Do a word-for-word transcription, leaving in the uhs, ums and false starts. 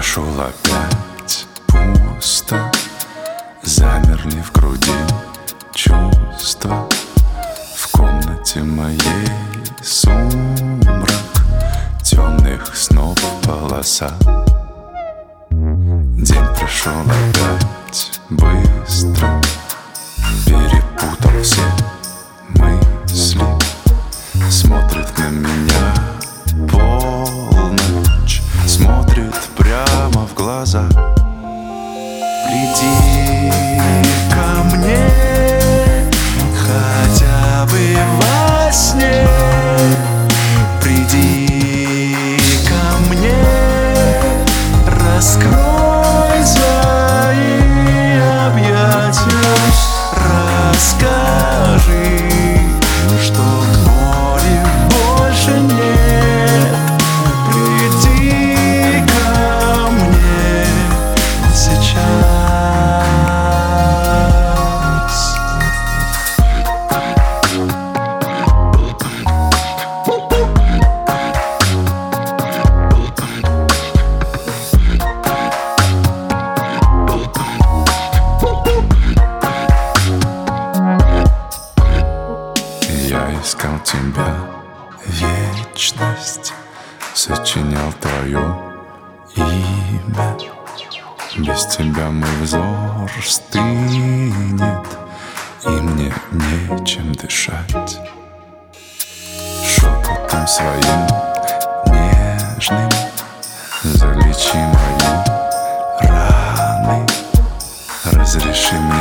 прошел опять пусто, замерли в груди чувства. В комнате моей сумрак темных снов полоса. День прошел опять быстро, перепутал все мысли. Смотрит на меня полночь, смотрит прямо в глаза. Приди ко мне хотя бы во сне. Приди ко мне, раскрой свои объятия. Расскажи, что к боли больше нет. Приди ко мне сейчас. Я искал тебя вечность, сочинял твое имя. Без тебя мой взор стынет, и мне нечем дышать. Шепотом своим нежным залечи мои раны. Разреши мне